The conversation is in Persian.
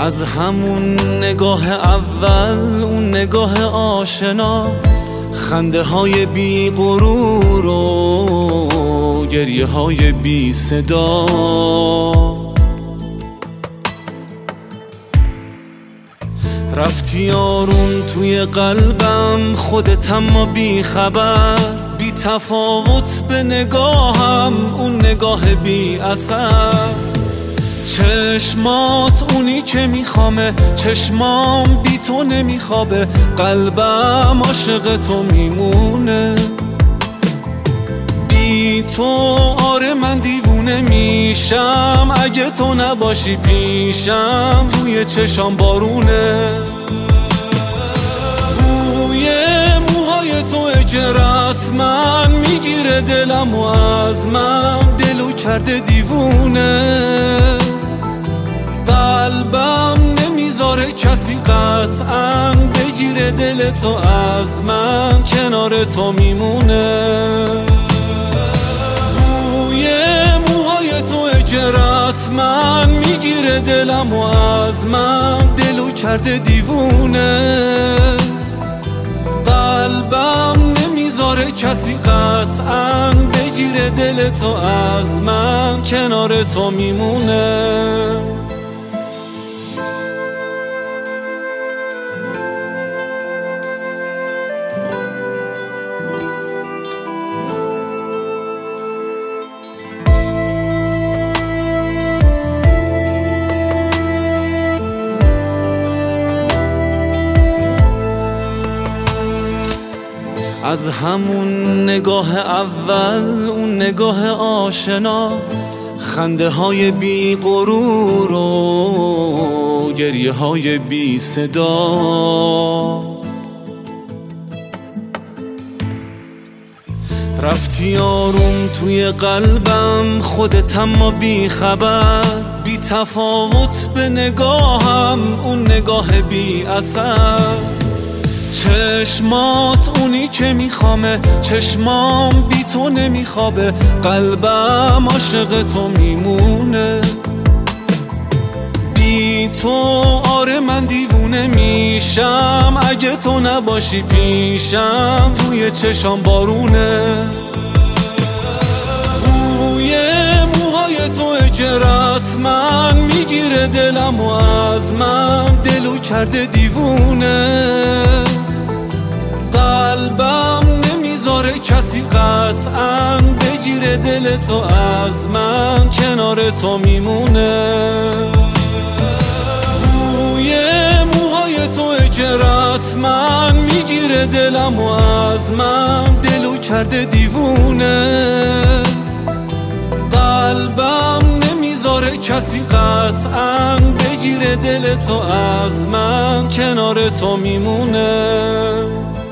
از همون نگاه اول، اون نگاه آشنا، خنده های بی غرور و گریه های بی صدا، رفتی آروم توی قلبم، خودت اما بی خبر، بی تفاوت به نگاهم، اون نگاه بی اثر. چشمات اونی که میخوامه، چشمام بی تو نمیخوابه، قلبم عاشق تو میمونه. بی تو آره من دیوونه میشم، اگه تو نباشی پیشم، توی چشام بارونه. بوی موهای تو اجه رسمن میگیره دلم و از من، دلو کرده دیوونه. قلبم نمیذاره کسی قطعا بگیره دل تو از من، کنار تو میمونه. بوی موهای تو اجه رسمن میگیره دلم و از من، دلو کرده دیوونه. قلبم نمیذاره کسی قطعا بگیره دل تو از من، کنار تو میمونه. از همون نگاه اول، اون نگاه آشنا، خنده های بی غرور و گریه های بی صدا، رفتی آروم توی قلبم، خودت اما بی خبر، بی تفاوت به نگاهم، اون نگاه بی اثر. چشمات اونی که میخوامه، چشمام بی تو نمیخوابه، قلبم عاشق تو میمونه. بی تو آره من دیوونه میشم، اگه تو نباشی پیشم، توی چشام بارونه. بوی موهای تو اجه رسمن میگیره دلم و از من، دلو کرده دیوونه. قلبم نمیذاره کسی قطعا بگیره دل تو از من، کنار تو میمونه. بوی موهای تو اجه رسمن میگیره دلم و از من، دلو کرده دیوونه. قلبم نمیذاره کسی قطعا بگیره دل تو از من، کنار تو میمونه.